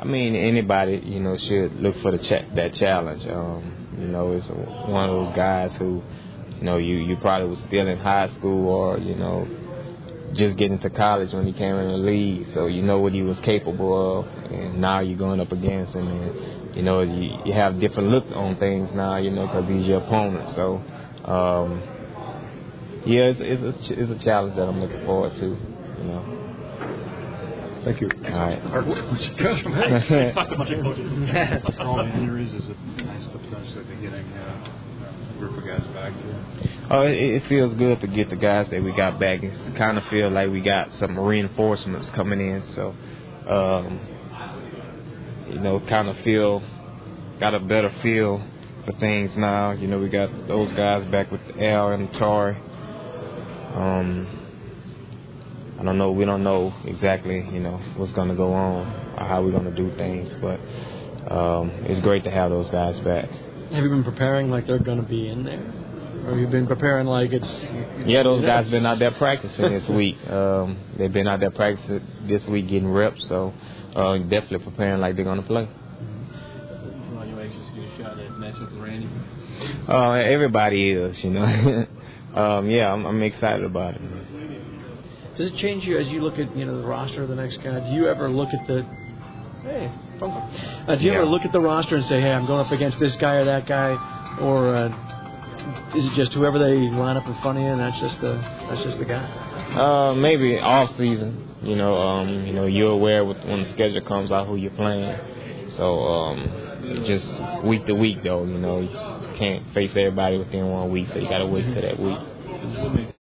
I mean, anybody, should look for that challenge. It's one of those guys who, you probably was still in high school or, just getting to college when he came in the league. So you know what he was capable of, and now you're going up against him, and, you have different look on things now, because he's your opponent. So, it's a challenge that I'm looking forward to, Thank you. All right. Let's talk to a bunch of coaches. All the injuries, is it nice to potentially be getting a group of guys back here? Oh, it feels good to get the guys that we got back. It kind of feel like we got some reinforcements coming in. So, kind of got a better feel for things now. We got those guys back with Al and Tari. I don't know. We don't know exactly, what's going to go on or how we're going to do things. But it's great to have those guys back. Have you been preparing like they're going to be in there? Or have you been preparing like it's... Yeah, those guys been out there practicing this week. They've been out there practicing this week getting reps. So definitely preparing like they're going to play. Are you anxious to get a shot at matchup with Randy? Everybody is, I'm excited about it. Does it change you as you look at the roster of the next guy? Do you ever look at the ever look at the roster and say, hey, I'm going up against this guy or that guy, or is it just whoever they line up in front of you and that's just the guy? Maybe off season. You're aware when the schedule comes out who you're playing. So just week to week though, you can't face everybody within 1 week, so you got to wait till that week.